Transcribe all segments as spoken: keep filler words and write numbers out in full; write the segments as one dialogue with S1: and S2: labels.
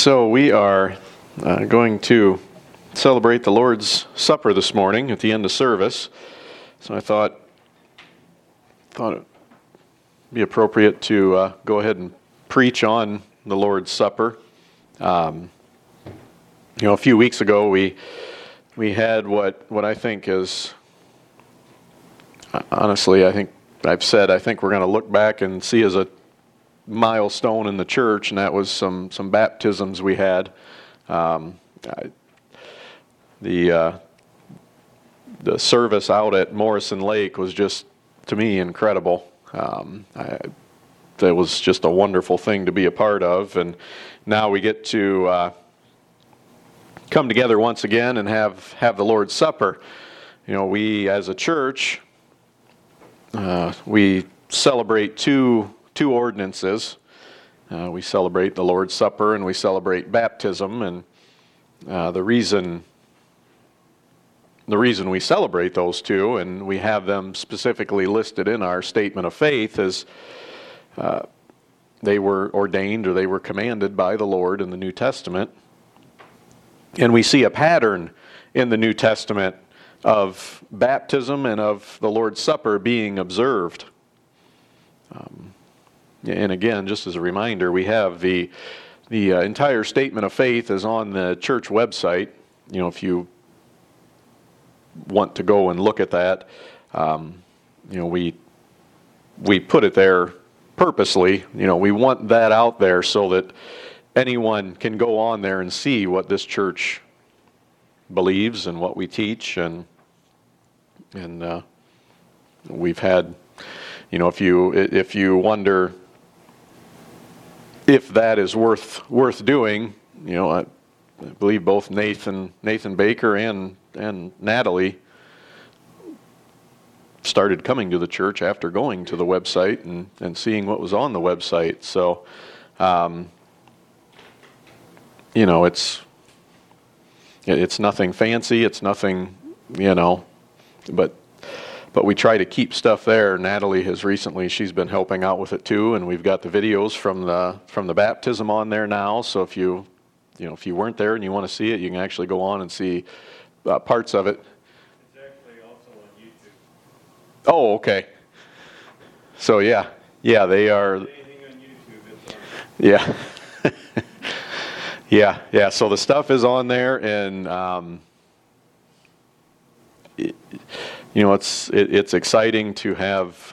S1: So we are uh, going to celebrate the Lord's Supper this morning at the end of service. So I thought thought it would be appropriate to uh, go ahead and preach on the Lord's Supper. Um, you know, a few weeks ago we we had what what I think is, honestly, I think I've said I think we're going to look back and see as a milestone in the church, and that was some some baptisms we had. Um, I, the uh, the service out at Morrison Lake was just, to me, incredible. Um, I, it was just a wonderful thing to be a part of, and now we get to uh, come together once again and have have the Lord's Supper. You know, we as a church, uh, we celebrate two. Two ordinances. Uh, we celebrate the Lord's Supper and we celebrate baptism, and uh, the reason the reason we celebrate those two, and we have them specifically listed in our statement of faith, is uh, they were ordained or they were commanded by the Lord in the New Testament, and we see a pattern in the New Testament of baptism and of the Lord's Supper being observed. Um, And again, just as a reminder, we have the the uh, entire statement of faith is on the church website. You know, if you want to go and look at that, um, you know, we we put it there purposely. You know, we want that out there so that anyone can go on there and see what this church believes and what we teach, and and uh, we've had, you know, if you if you wonder if that is worth worth doing, you know, I, I believe both Nathan Nathan Baker and and Natalie started coming to the church after going to the website and, and seeing what was on the website. So, um, you know, it's it's nothing fancy. It's nothing, you know, but. But we try to keep stuff there. Natalie has recently, she's been helping out with it too, and we've got the videos from the from the baptism on there now. So if you, you know, if you weren't there and you want to see it, you can actually go on and see uh, parts of it.
S2: It's actually also on YouTube.
S1: Oh, okay. So yeah, yeah, they are.
S2: Anything on YouTube, it's on.
S1: Yeah, yeah, yeah. So the stuff is on there, and um, it, you know, it's it, it's exciting to have.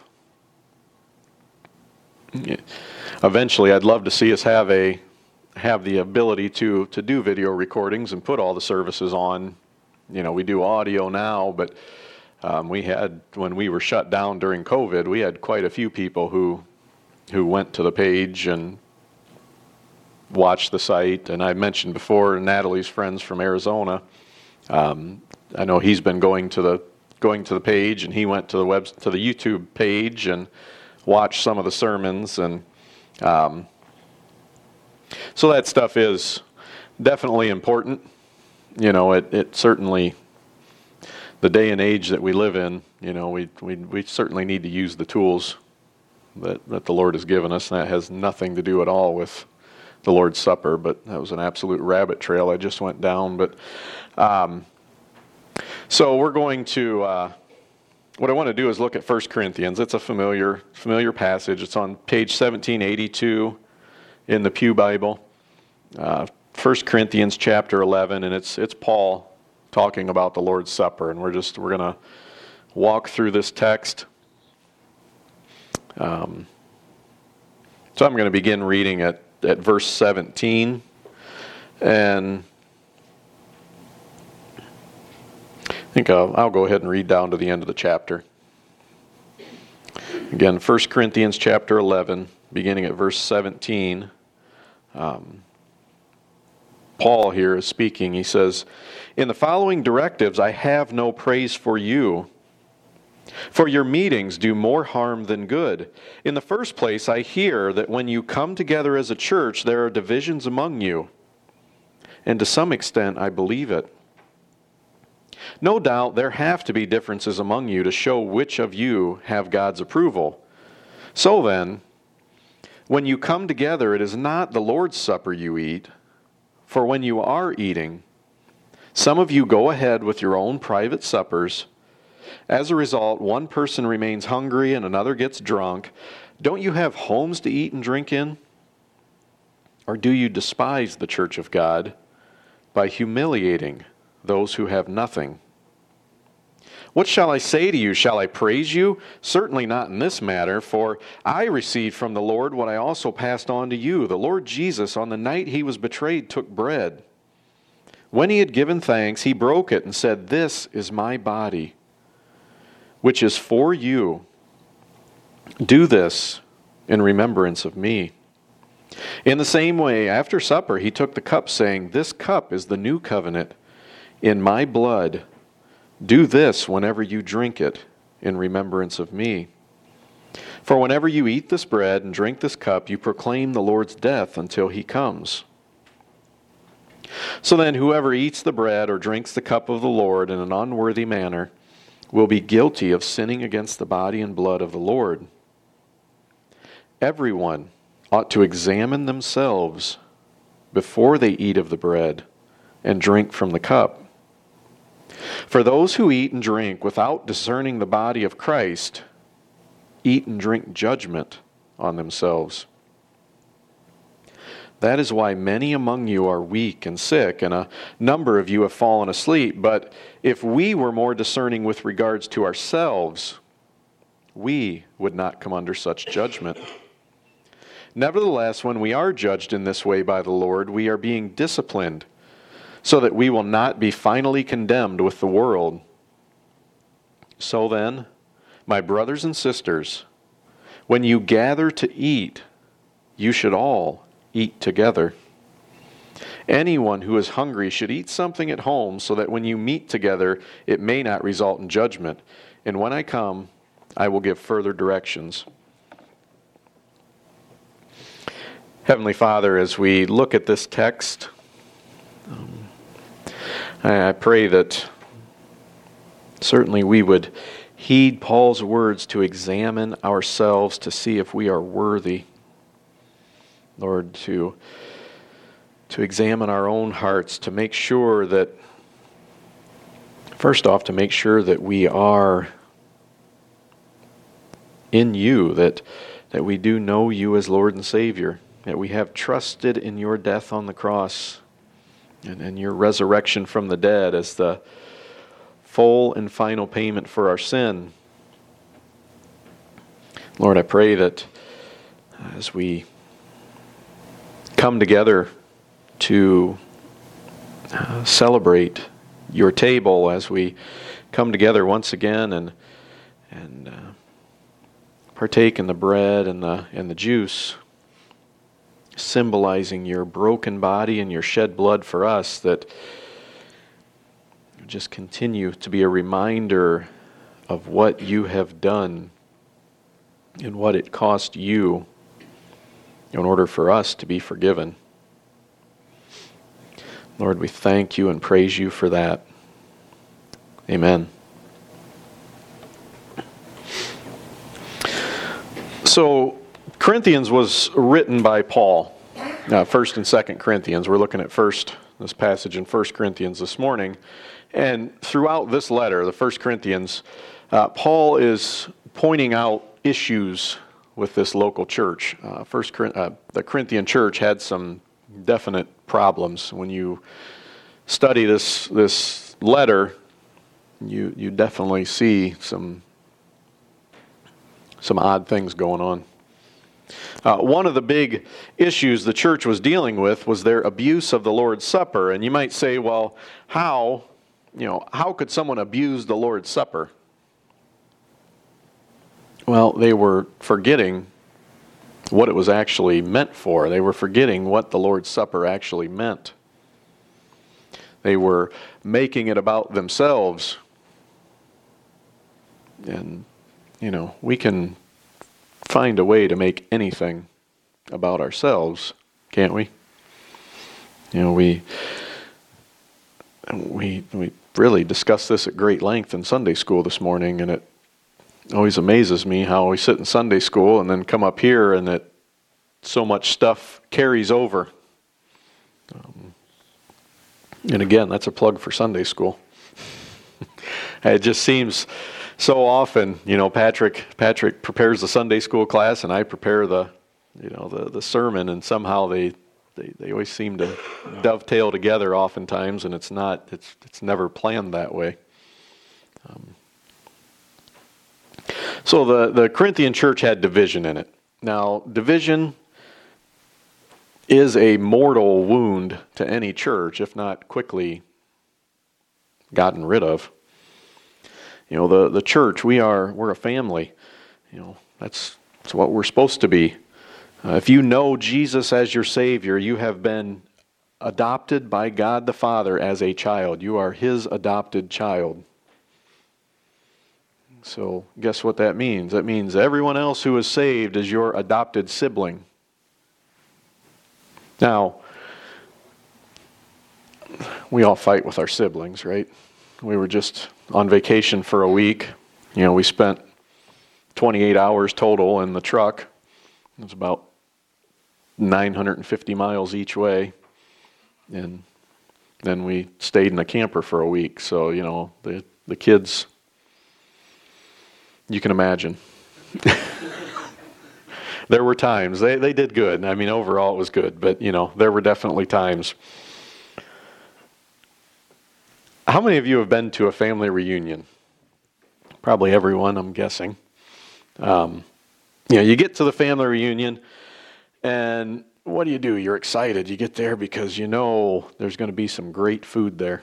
S1: Eventually, I'd love to see us have a have the ability to to do video recordings and put all the services on. You know, we do audio now, but um, we had, when we were shut down during COVID, we had quite a few people who who went to the page and watched the site. And I mentioned before, Natalie's friends from Arizona. Um, I know he's been going to the going to the page, and he went to the web to the YouTube page and watched some of the sermons, and um, so that stuff is definitely important. You know, it, it certainly, the day and age that we live in, you know, we we we certainly need to use the tools that that the Lord has given us, and that has nothing to do at all with the Lord's Supper. But that was an absolute rabbit trail I just went down. But um, So we're going to, uh, what I want to do is look at First Corinthians. It's a familiar familiar passage. It's on page seventeen eighty-two in the Pew Bible. Uh, First Corinthians chapter eleven, and it's it's Paul talking about the Lord's Supper, and we're just we're going to walk through this text. Um, so I'm going to begin reading at at verse seventeen, and I think I'll, I'll go ahead and read down to the end of the chapter. Again, First Corinthians chapter eleven, beginning at verse seventeen. Um, Paul here is speaking. He says, "In the following directives I have no praise for you, for your meetings do more harm than good. In the first place, I hear that when you come together as a church, there are divisions among you, and to some extent I believe it. No doubt there have to be differences among you to show which of you have God's approval. So then, when you come together, it is not the Lord's Supper you eat, For when you are eating, some of you go ahead with your own private suppers. As a result, one person remains hungry and another gets drunk. Don't you have homes to eat and drink in? Or do you despise the church of God by humiliating those who have nothing? What shall I say to you? Shall I praise you? Certainly not in this matter, for I received from the Lord what I also passed on to you. The Lord Jesus, on the night he was betrayed, took bread. When he had given thanks, he broke it and said, "This is my body, which is for you. Do this in remembrance of me." In the same way, after supper, he took the cup, saying, "This cup is the new covenant in my blood. Do this whenever you drink it in remembrance of me. For whenever you eat this bread and drink this cup, you proclaim the Lord's death until he comes. So then, whoever eats the bread or drinks the cup of the Lord in an unworthy manner will be guilty of sinning against the body and blood of the Lord. Everyone ought to examine themselves before they eat of the bread and drink from the cup. For those who eat and drink without discerning the body of Christ eat and drink judgment on themselves. That is why many among you are weak and sick, and a number of you have fallen asleep. But if we were more discerning with regards to ourselves, we would not come under such judgment. Nevertheless, when we are judged in this way by the Lord, we are being disciplined, so that we will not be finally condemned with the world. So then, my brothers and sisters, when you gather to eat, you should all eat together. Anyone who is hungry should eat something at home, so that when you meet together, it may not result in judgment. And when I come, I will give further directions. Heavenly Father, as we look at this text, um, I pray that certainly we would heed Paul's words to examine ourselves to see if we are worthy. Lord, to, to examine our own hearts, to make sure that, first off, to make sure that we are in you, that, that we do know you as Lord and Savior, that we have trusted in your death on the cross and, and your resurrection from the dead as the full and final payment for our sin. Lord, I pray that as we come together to uh, celebrate your table, as we come together once again and and uh, partake in the bread and the and the juice, symbolizing your broken body and your shed blood for us, that just continue to be a reminder of what you have done and what it cost you in order for us to be forgiven. Lord, we thank you and praise you for that. Amen. So, Corinthians was written by Paul. Uh, First and Second Corinthians. We're looking at first this passage in First Corinthians this morning. And throughout this letter, the First Corinthians, uh, Paul is pointing out issues with this local church. Uh, First, uh, the Corinthian church had some definite problems. When you study this this letter, you you definitely see some some odd things going on. Uh, one of the big issues the church was dealing with was their abuse of the Lord's Supper. And you might say, well, how, you know, how could someone abuse the Lord's Supper? Well, they were forgetting what it was actually meant for. They were forgetting what the Lord's Supper actually meant. They were making it about themselves. And, you know, we can find a way to make anything about ourselves, can't we? You know, we we we really discussed this at great length in Sunday school this morning, and it always amazes me how we sit in Sunday school and then come up here and that so much stuff carries over. Um, And again, that's a plug for Sunday school. It just seems so often, you know, Patrick Patrick prepares the Sunday school class, and I prepare the, you know, the, the sermon, and somehow they, they, they always seem to dovetail together oftentimes, and it's not, it's it's never planned that way. Um, so the, the Corinthian church had division in it. Now, division is a mortal wound to any church, if not quickly gotten rid of. You know, the, the church, we are, we're a family. You know, that's, that's what we're supposed to be. Uh, if you know Jesus as your Savior, you have been adopted by God the Father as a child. You are His adopted child. So, guess what that means? That means everyone else who is saved is your adopted sibling. Now, we all fight with our siblings, right? We were just on vacation for a week. You know, we spent twenty-eight hours total in the truck. It was about nine hundred fifty miles each way. And then we stayed in a camper for a week. So, you know, the, the kids, you can imagine. There were times. They, they did good. I mean, overall it was good. But, you know, there were definitely times. How many of you have been to a family reunion? Probably everyone, I'm guessing. Um, you know, you get to the family reunion, and what do you do? You're excited. You get there because you know there's going to be some great food there.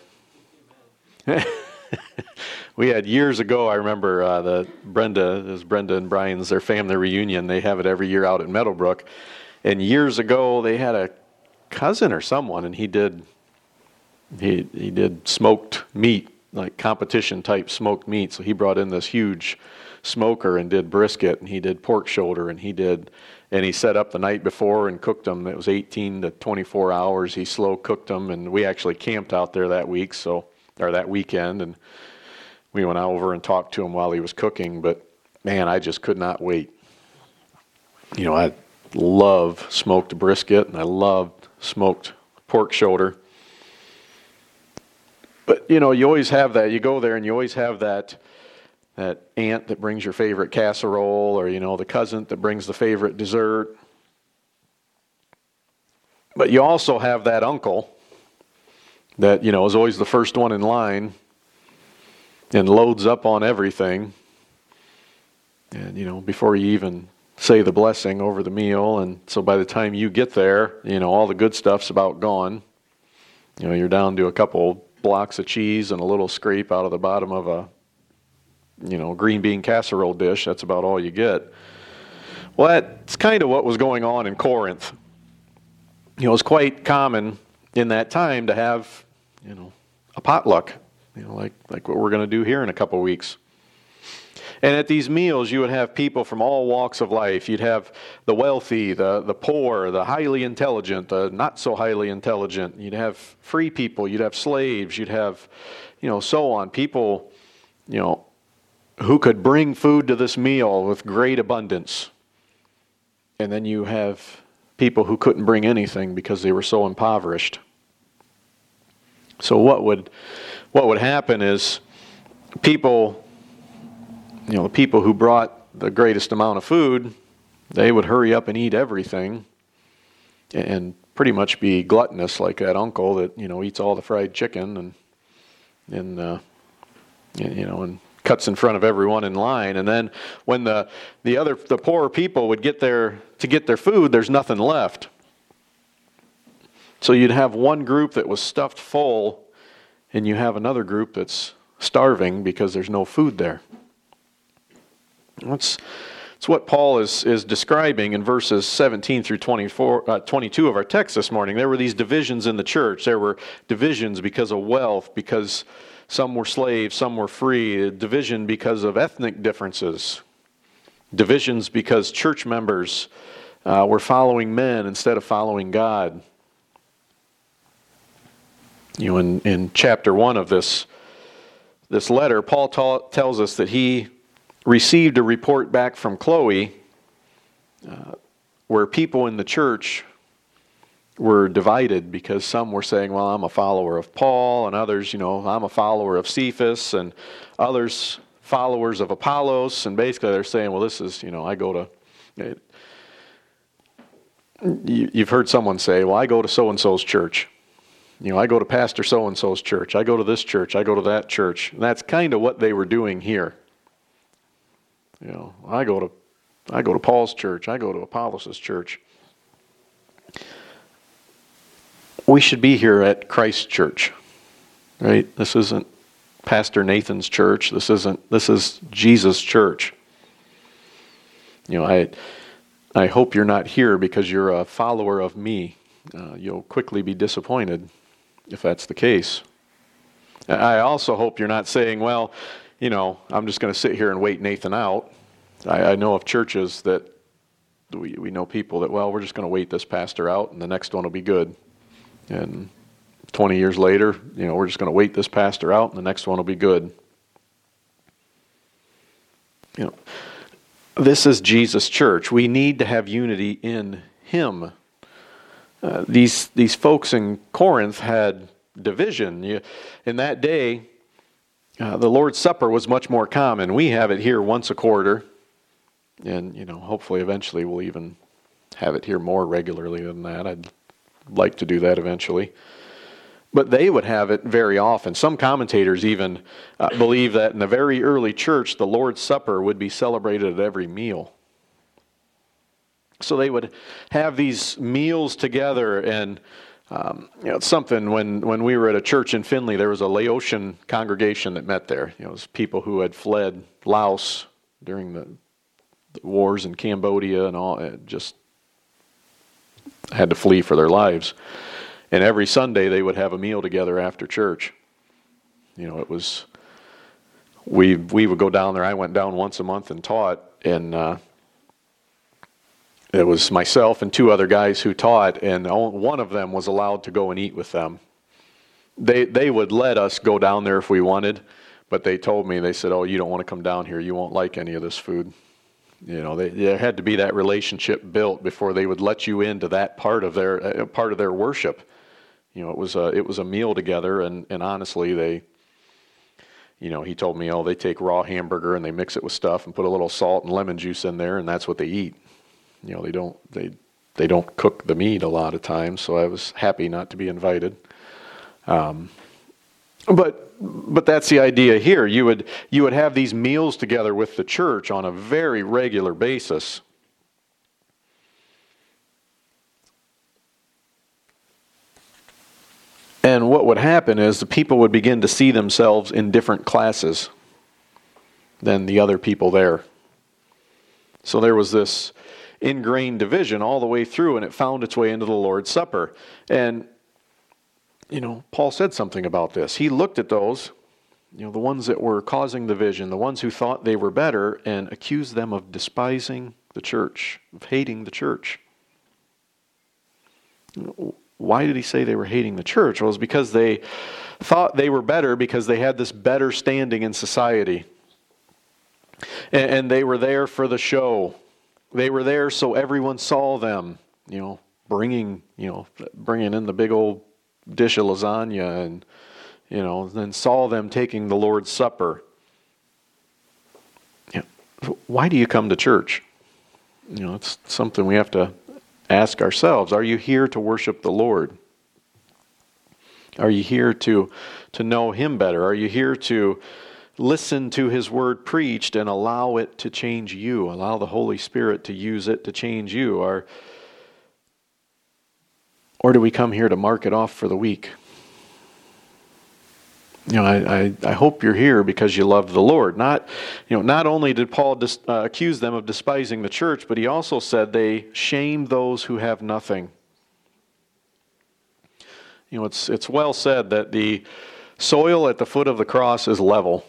S1: We had years ago, I remember uh, the Brenda, it was Brenda and Brian's, their family reunion. They have it every year out at Meadowbrook. And years ago, they had a cousin or someone, and he did He he did smoked meat, like competition type smoked meat. So he brought in this huge smoker and did brisket, and he did pork shoulder, and he did, and he set up the night before and cooked them. It was eighteen to twenty-four hours. He slow cooked them, and we actually camped out there that week, so or that weekend, and we went over and talked to him while he was cooking. But man, I just could not wait. You know, I love smoked brisket, and I loved smoked pork shoulder. But, you know, you always have that. You go there and you always have that that aunt that brings your favorite casserole, or, you know, the cousin that brings the favorite dessert. But you also have that uncle that, you know, is always the first one in line and loads up on everything. And, you know, before you even say the blessing over the meal. And so by the time you get there, you know, all the good stuff's about gone. You know, you're down to a couple blocks of cheese and a little scrape out of the bottom of a, you know, green bean casserole dish. That's about all you get. Well, that's kind of what was going on in Corinth. You know, it was quite common in that time to have, you know, a potluck, you know, like, like what we're going to do here in a couple weeks. And at these meals, you would have people from all walks of life. You'd have the wealthy, the, the poor, the highly intelligent, the not so highly intelligent. You'd have free people. You'd have slaves. You'd have, you know, so on. People, you know, who could bring food to this meal with great abundance. And then you have people who couldn't bring anything because they were so impoverished. So what would, what would happen is people... You know, the people who brought the greatest amount of food, they would hurry up and eat everything and pretty much be gluttonous like that uncle that, you know, eats all the fried chicken and, and uh, you know, and cuts in front of everyone in line. And then when the, the other, the poorer people would get their, to get their food, there's nothing left. So you'd have one group that was stuffed full, and you have another group that's starving because there's no food there. That's, that's what Paul is, is describing in verses seventeen through twenty-four, uh, twenty-two of our text this morning. There were these divisions in the church. There were divisions because of wealth, because some were slaves, some were free. Division because of ethnic differences. Divisions because church members uh, were following men instead of following God. You know, in, in chapter one of this, this letter, Paul ta- tells us that he received a report back from Chloe uh, where people in the church were divided because some were saying, well, I'm a follower of Paul, and others, you know, I'm a follower of Cephas, and others followers of Apollos, and basically they're saying, well, this is, you know, I go to, you've heard someone say, well, I go to so-and-so's church. You know, I go to Pastor so-and-so's church. I go to this church. I go to that church. And that's kind of what they were doing here. You know, I go to, I go to Paul's church. I go to Apollos' church. We should be here at Christ's church, right? This isn't Pastor Nathan's church. This isn't, this is Jesus' church. You know, I I hope you're not here because you're a follower of me. Uh, you'll quickly be disappointed if that's the case. I also hope you're not saying, well, you know, I'm just going to sit here and wait Nathan out. I, I know of churches that we, we know people that, well, we're just going to wait this pastor out and the next one will be good. And twenty years later, you know, we're just going to wait this pastor out and the next one will be good. You know, this is Jesus' church. We need to have unity in Him. Uh, these these folks in Corinth had division. You, in that day, uh, the Lord's Supper was much more common. We have it here once a quarter, and you know, hopefully, eventually, we'll even have it here more regularly than that. I'd like to do that eventually. But they would have it very often. Some commentators even uh, believe that in the very early church, the Lord's Supper would be celebrated at every meal. So they would have these meals together, and um, you know, it's something. When when we were at a church in Findlay, there was a Laotian congregation that met there. You know, it was people who had fled Laos during the, the wars in Cambodia and all, it just had to flee for their lives. And every Sunday they would have a meal together after church. You know, it was, we we would go down there. I went down once a month and taught, and uh, it was myself and two other guys who taught, and one of them was allowed to go and eat with them. They they would let us go down there if we wanted, but they told me, they said, oh, you don't want to come down here. You won't like any of this food. You know, they, there had to be that relationship built before they would let you into that part of their uh, part of their worship. You know, it was a it was a meal together, and, and honestly, they, you know, he told me, oh, they take raw hamburger and they mix it with stuff and put a little salt and lemon juice in there, and that's what they eat. You know, they don't they they don't cook the meat a lot of times, so I was happy not to be invited. Um, but but that's the idea here. You would you would have these meals together with the church on a very regular basis. And what would happen is the people would begin to see themselves in different classes than the other people there. So there was this ingrained division all the way through, and it found its way into the Lord's Supper. And, you know, Paul said something about this. He looked at those, you know, the ones that were causing division, the ones who thought they were better, and accused them of despising the church, of hating the church. Why did he say they were hating the church? Well, it was because they thought they were better because they had this better standing in society. And, and they were there for the show. They were there so everyone saw them, you know, bringing, you know, bringing in the big old dish of lasagna, and, you know, then saw them taking the Lord's Supper. You know, why do you come to church? You know, it's something we have to ask ourselves. Are you here to worship the Lord? Are you here to, to know Him better? Are you here to listen to His Word preached and allow it to change you? Allow the Holy Spirit to use it to change you? Or, or do we come here to mark it off for the week? You know, I, I, I hope you're here because you love the Lord. Not, you know, not only did Paul dis, uh, accuse them of despising the church, but he also said they shame those who have nothing. You know, it's it's well said that the soil at the foot of the cross is level.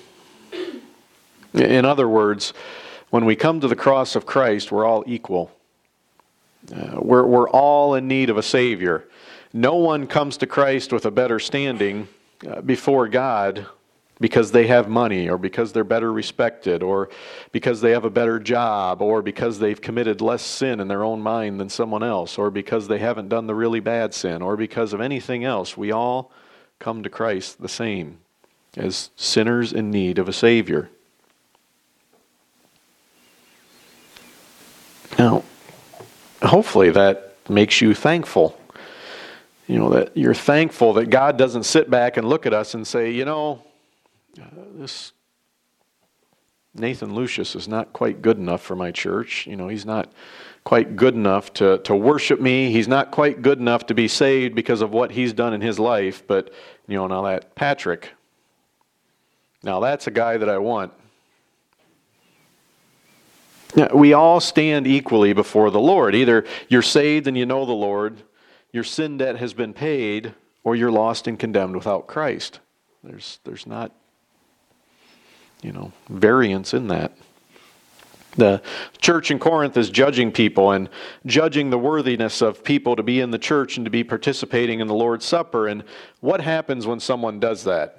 S1: In other words, when we come to the cross of Christ, we're all equal. Uh, we're we're all in need of a Savior. No one comes to Christ with a better standing Uh, before God because they have money, or because they're better respected, or because they have a better job, or because they've committed less sin in their own mind than someone else, or because they haven't done the really bad sin, or because of anything else. We all come to Christ the same, as sinners in need of a Savior. Now, hopefully that makes you thankful. You know, that you're thankful that God doesn't sit back and look at us and say, you know, uh, this Nathan Lucius is not quite good enough for my church. You know, he's not quite good enough to, to worship me. He's not quite good enough to be saved because of what he's done in his life. But, you know, now that Patrick, now that's a guy that I want. Now, we all stand equally before the Lord. Either you're saved and you know the Lord, your sin debt has been paid, or you're lost and condemned without Christ. There's there's not, you know, variance in that. The church in Corinth is judging people and judging the worthiness of people to be in the church and to be participating in the Lord's Supper. And what happens when someone does that?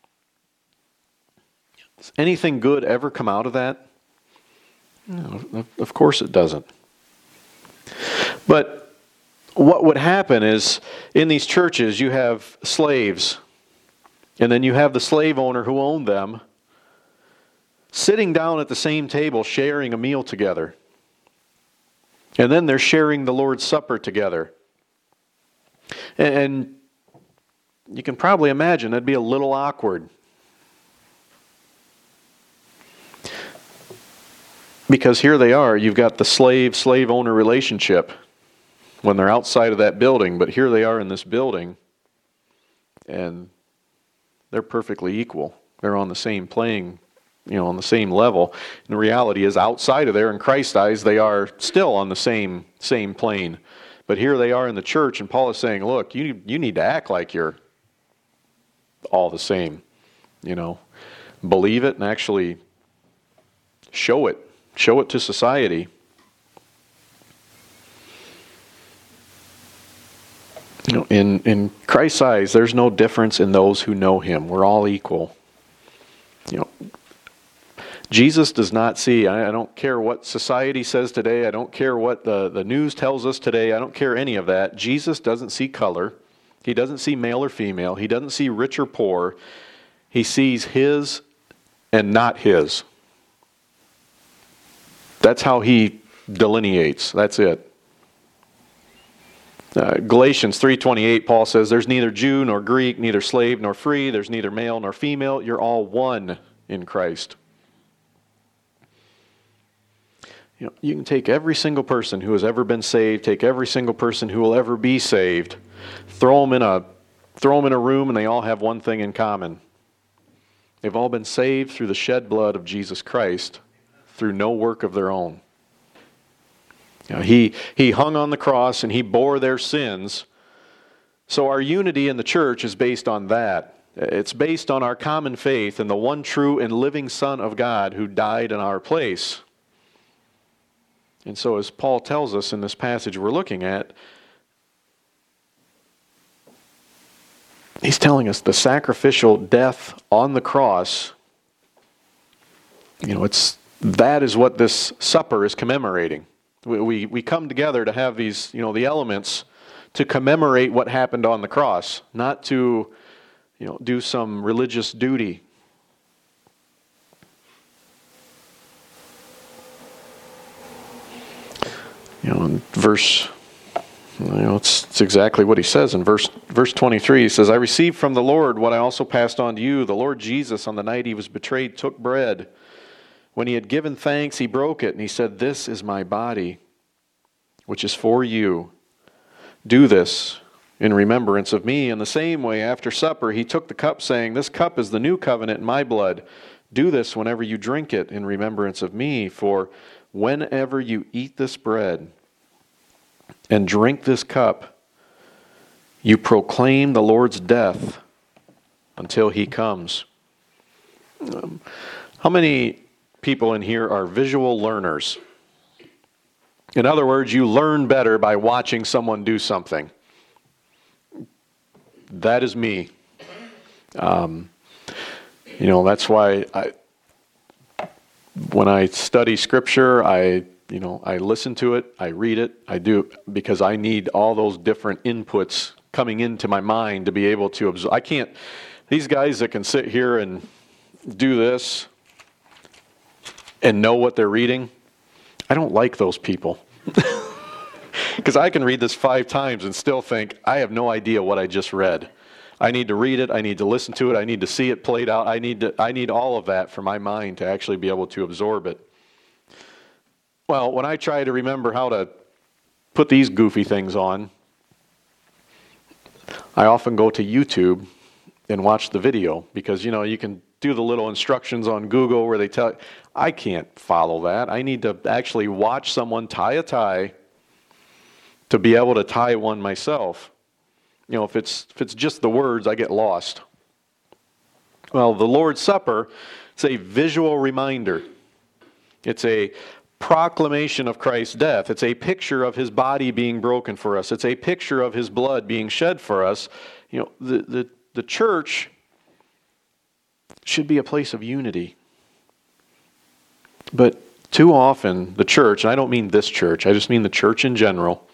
S1: Does anything good ever come out of that? No, of course it doesn't. But what would happen is, in these churches, you have slaves, and then you have the slave owner who owned them, sitting down at the same table, sharing a meal together. And then they're sharing the Lord's Supper together. And you can probably imagine that'd be a little awkward. Because here they are, you've got the slave-slave owner relationship when they're outside of that building, but here they are in this building, and they're perfectly equal. They're on the same playing, you know, on the same level. And the reality is, outside of there, in Christ's eyes, they are still on the same same plane. But here they are in the church, and Paul is saying, look, you you need to act like you're all the same. You know, believe it and actually show it. Show it to society. You know, in, in Christ's eyes, there's no difference in those who know Him. We're all equal. You know, Jesus does not see, I, I don't care what society says today, I don't care what the, the news tells us today, I don't care any of that. Jesus doesn't see color. He doesn't see male or female. He doesn't see rich or poor. He sees His and not His. That's how He delineates. That's it. Uh, Galatians three twenty-eight, Paul says, there's neither Jew nor Greek, neither slave nor free, there's neither male nor female, you're all one in Christ. You know, you can take every single person who has ever been saved, take every single person who will ever be saved, throw them in a, throw them in a room, and they all have one thing in common. They've all been saved through the shed blood of Jesus Christ, through no work of their own. You know, he, he hung on the cross and He bore their sins. So our unity in the church is based on that. It's based on our common faith in the one true and living Son of God who died in our place. And so as Paul tells us in this passage we're looking at, he's telling us the sacrificial death on the cross, you know, it's that is what this supper is commemorating. We, we we come together to have these, you know, the elements to commemorate what happened on the cross, not to, you know, do some religious duty. You know, in verse, you know, it's, it's exactly what he says in verse verse twenty-three. He says, I received from the Lord what I also passed on to you. The Lord Jesus, on the night He was betrayed, took bread. When He had given thanks, He broke it, and He said, this is my body, which is for you. Do this in remembrance of me. In the same way, after supper, He took the cup, saying, this cup is the new covenant in my blood. Do this whenever you drink it in remembrance of me. For whenever you eat this bread and drink this cup, you proclaim the Lord's death until He comes. Um, how many people in here are visual learners? In other words, you learn better by watching someone do something. That is me. Um, You know, that's why I, when I study Scripture, I, you know, I listen to it, I read it, I do, because I need all those different inputs coming into my mind to be able to absorb. I can't, these guys that can sit here and do this and know what they're reading, I don't like those people. Because I can read this five times and still think, I have no idea what I just read. I need to read it, I need to listen to it, I need to see it played out, I need to, I need all of that for my mind to actually be able to absorb it. Well, when I try to remember how to put these goofy things on, I often go to YouTube and watch the video, because, you know, you can do the little instructions on Google where they tell you, I can't follow that. I need to actually watch someone tie a tie to be able to tie one myself. You know, if it's if it's just the words, I get lost. Well, the Lord's Supper, it's a visual reminder. It's a proclamation of Christ's death. It's a picture of His body being broken for us. It's a picture of His blood being shed for us. You know, the the, the church should be a place of unity. But too often, the church, and I don't mean this church, I just mean the church in general,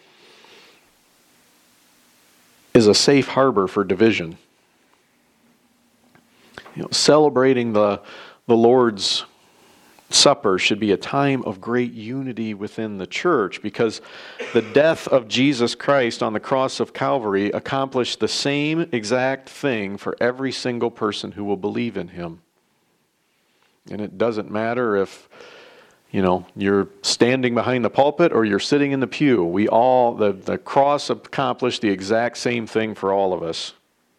S1: is a safe harbor for division. You know, celebrating the, the Lord's Supper should be a time of great unity within the church, because the death of Jesus Christ on the cross of Calvary accomplished the same exact thing for every single person who will believe in Him. And it doesn't matter if, you know, you're standing behind the pulpit or you're sitting in the pew. We all, the, the cross accomplished the exact same thing for all of us.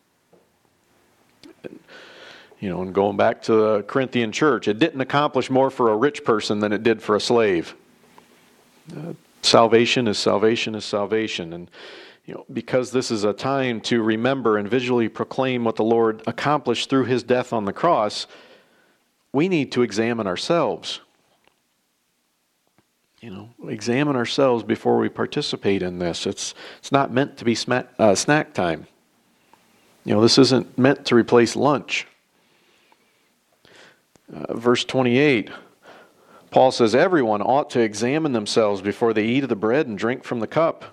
S1: You know, and going back to the Corinthian church, it didn't accomplish more for a rich person than it did for a slave. Uh, salvation is salvation is salvation. And, you know, because this is a time to remember and visually proclaim what the Lord accomplished through His death on the cross, we need to examine ourselves. You know, examine ourselves before we participate in this. It's it's not meant to be sma- uh, snack time. You know, this isn't meant to replace lunch. Uh, verse twenty-eight, Paul says, everyone ought to examine themselves before they eat of the bread and drink from the cup.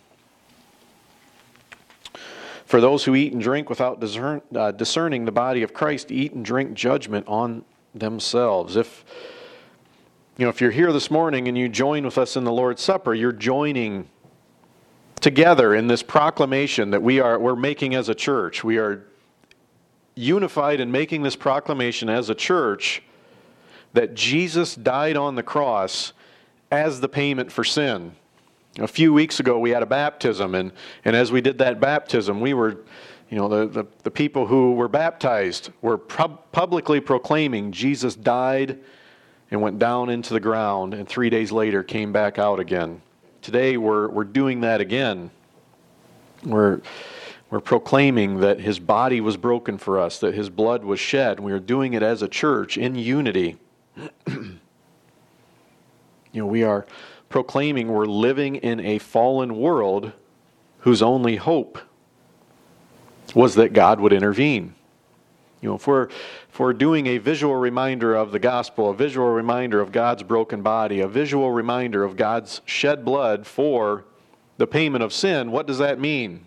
S1: For those who eat and drink without discern, uh, discerning the body of Christ eat and drink judgment on themselves. If you know, if you're here this morning and you join with us in the Lord's Supper, you're joining together in this proclamation that we are we're making as a church. We are unified in making this proclamation as a church that Jesus died on the cross as the payment for sin. A few weeks ago we had a baptism, and, and as we did that baptism, we were, you know, the, the, the people who were baptized were pub- publicly proclaiming Jesus died and went down into the ground, and three days later came back out again. Today we're we're doing that again. We're We're proclaiming that His body was broken for us, that His blood was shed. We are doing it as a church in unity. You know, we are proclaiming we're living in a fallen world whose only hope was that God would intervene. You know, if we're, if we're doing a visual reminder of the gospel, a visual reminder of God's broken body, a visual reminder of God's shed blood for the payment of sin, what does that mean?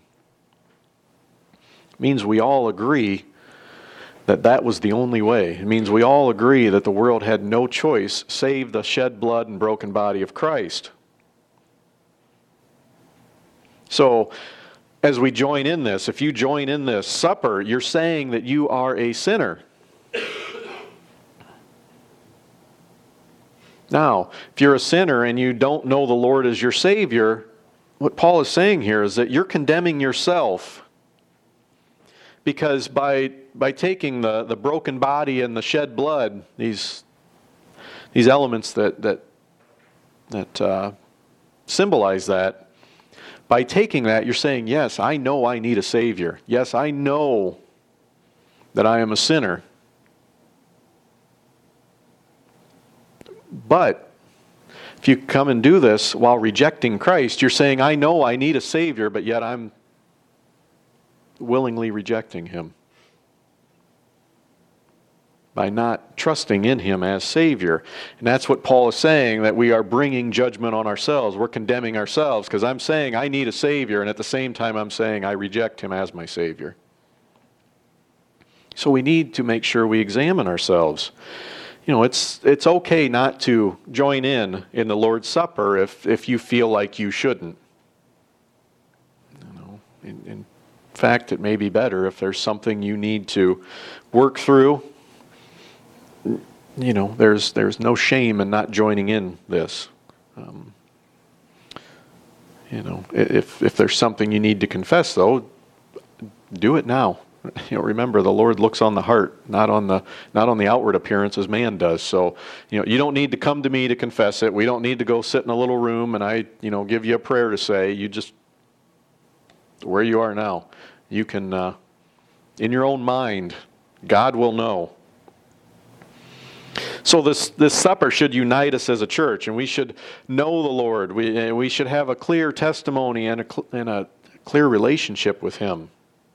S1: It means we all agree that that was the only way. It means we all agree that the world had no choice save the shed blood and broken body of Christ. So, as we join in this, if you join in this supper, you're saying that you are a sinner. Now, if you're a sinner and you don't know the Lord as your Savior, what Paul is saying here is that you're condemning yourself. Because by by taking the, the broken body and the shed blood, these these elements that that that uh, symbolize that, by taking that, you're saying, yes, I know I need a Savior. Yes, I know that I am a sinner. But if you come and do this while rejecting Christ, you're saying, I know I need a Savior, but yet I'm willingly rejecting Him. by not trusting in Him as Savior. And that's what Paul is saying, that we are bringing judgment on ourselves. We're condemning ourselves because I'm saying I need a Savior, and at the same time I'm saying I reject Him as my Savior. So we need to make sure we examine ourselves. You know, it's it's okay not to join in in the Lord's Supper if, if you feel like you shouldn't. You know, in, in fact, it may be better if there's something you need to work through. You know, there's there's no shame in not joining in this. Um, you know, if if there's something you need to confess, though, do it now. You know, remember the Lord looks on the heart, not on the not on the outward appearance as man does. So, you know, you don't need to come to me to confess it. We don't need to go sit in a little room and I, you know, give you a prayer to say. You just where you are now, you can uh, in your own mind, God will know. So this this supper should unite us as a church, and we should know the Lord. We we should have a clear testimony and a and a clear relationship with Him.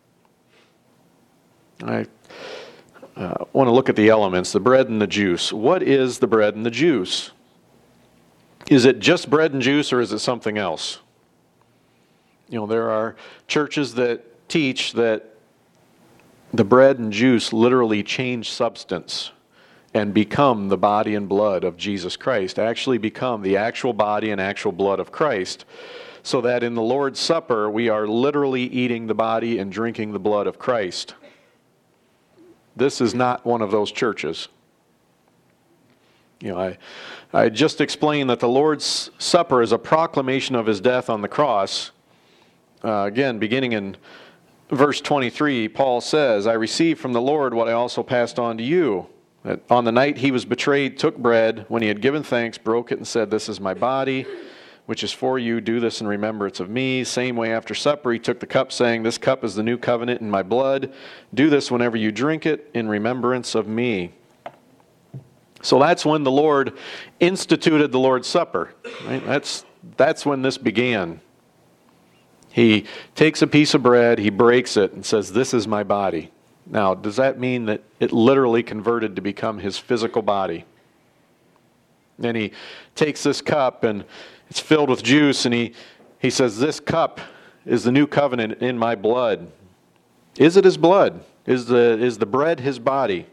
S1: I uh, want to look at the elements, the bread and the juice. What is the bread and the juice? Is it just bread and juice, or is it something else? You know, there are churches that teach that the bread and juice literally change substance and become the body and blood of Jesus Christ, actually become the actual body and actual blood of Christ, so that in the Lord's Supper we are literally eating the body and drinking the blood of Christ. This is not one of those churches. You know, I, I just explained that the Lord's Supper is a proclamation of His death on the cross. Uh, again, beginning in verse twenty-three, Paul says, I received from the Lord what I also passed on to you. That on the night He was betrayed, took bread. When He had given thanks, broke it and said, this is my body, which is for you. Do this in remembrance of me. Same way after supper, He took the cup, saying, this cup is the new covenant in my blood. Do this whenever you drink it in remembrance of me. So that's when the Lord instituted the Lord's Supper. Right? That's, that's when this began. He takes a piece of bread, He breaks it, and says, this is my body. Now, does that mean that it literally converted to become His physical body? Then He takes this cup, and it's filled with juice, and he, he says, this cup is the new covenant in my blood. Is it His blood? Is the, is the bread His body?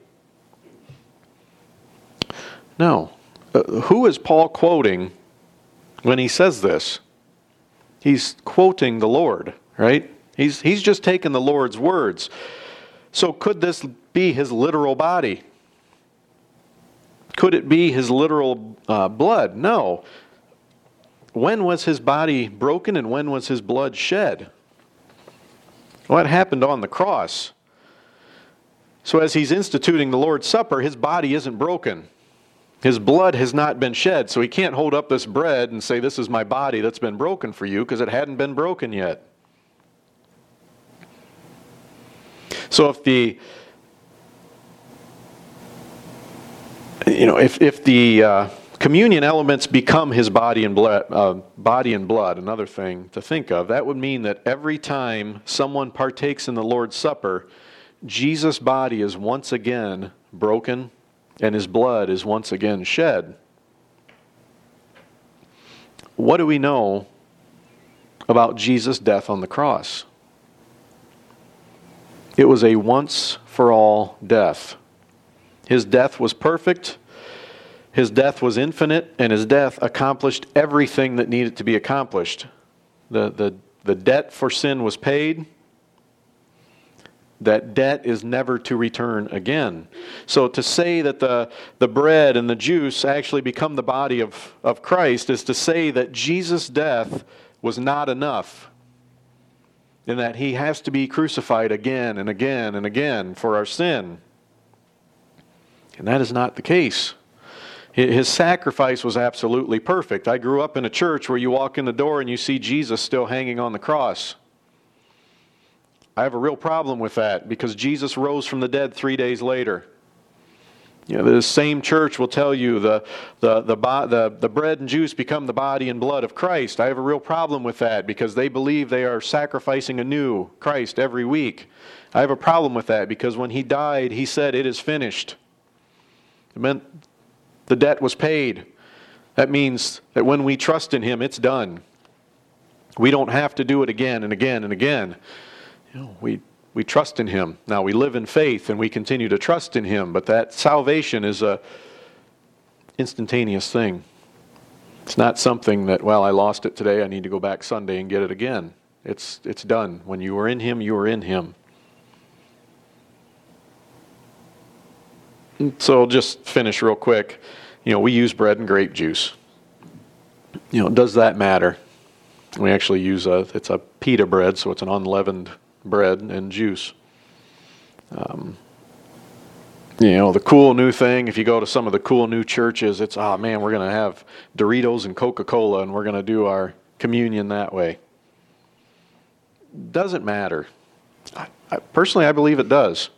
S1: No. Uh, who is Paul quoting when he says this? He's quoting the Lord, right? He's, he's just taken the Lord's words. So could this be His literal body? Could it be His literal uh, blood? No. When was His body broken and when was His blood shed? What happened on the cross? So as He's instituting the Lord's Supper, His body isn't broken. His blood has not been shed, so He can't hold up this bread and say, this is my body that's been broken for you, because it hadn't been broken yet. So if the, you know, if, if the uh, communion elements become His body and blood, uh, body and blood, another thing to think of, that would mean that every time someone partakes in the Lord's Supper, Jesus' body is once again broken and His blood is once again shed. What do we know about Jesus' death on the cross? It was a once-for-all death. His death was perfect. His death was infinite, and His death accomplished everything that needed to be accomplished. The, the, the debt for sin was paid. That debt is never to return again. So to say that the, the bread and the juice actually become the body of, of Christ is to say that Jesus' death was not enough, and that He has to be crucified again and again and again for our sin. And that is not the case. His sacrifice was absolutely perfect. I grew up in a church where you walk in the door and you see Jesus still hanging on the cross. I have a real problem with that because Jesus rose from the dead three days later. You know, the same church will tell you the, the, the, the, the bread and juice become the body and blood of Christ. I have a real problem with that because they believe they are sacrificing anew Christ every week. I have a problem with that because when He died, He said, it is finished. It meant the debt was paid. That means that when we trust in Him, it's done. We don't have to do it again and again and again. You know, we, we trust in Him. Now, we live in faith and we continue to trust in Him, but that salvation is a instantaneous thing. It's not something that, well, I lost it today, I need to go back Sunday and get it again. It's, it's done. When you are in Him, you are in Him. So just finish real quick. You know, we use bread and grape juice. You know, does that matter? We actually use a, it's a pita bread, so it's an unleavened bread and juice. Um, you know, the cool new thing, if you go to some of the cool new churches, it's, oh man, we're going to have Doritos and Coca-Cola and we're going to do our communion that way. Doesn't matter. I, I, personally, I believe it does.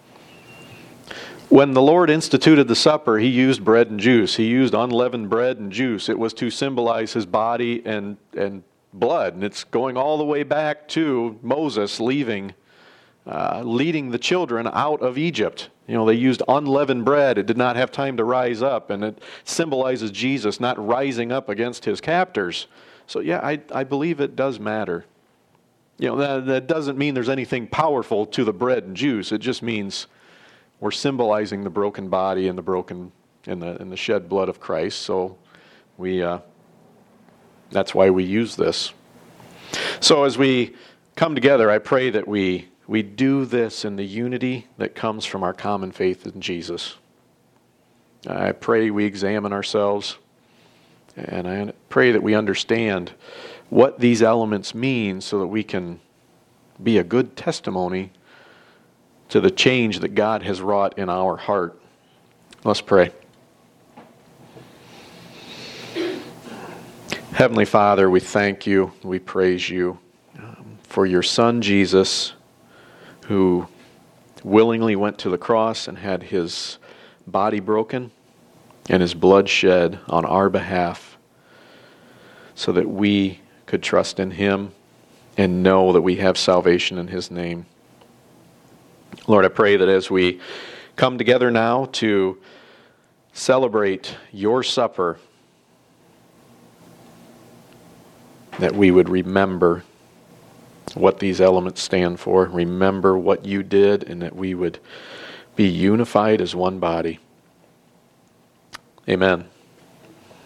S1: When the Lord instituted the supper, He used bread and juice. He used unleavened bread and juice. It was to symbolize His body and, and blood. And it's going all the way back to Moses leaving, uh, leading the children out of Egypt. You know, they used unleavened bread. It did not have time to rise up. And it symbolizes Jesus not rising up against His captors. So yeah, I, I believe it does matter. You know, that, that doesn't mean there's anything powerful to the bread and juice. It just means we're symbolizing the broken body and the broken and the and the shed blood of Christ. So we uh, that's why we use this. So as we come together, I pray that we we do this in the unity that comes from our common faith in Jesus. I pray we examine ourselves, and I pray that we understand what these elements mean so that we can be a good testimony to the change that God has wrought in our heart. Let's pray. Heavenly Father, we thank You, we praise You um, for Your Son Jesus, who willingly went to the cross and had His body broken and His blood shed on our behalf so that we could trust in Him and know that we have salvation in His name. Lord, I pray that as we come together now to celebrate Your supper, that we would remember what these elements stand for, remember what You did, and that we would be unified as one body. Amen.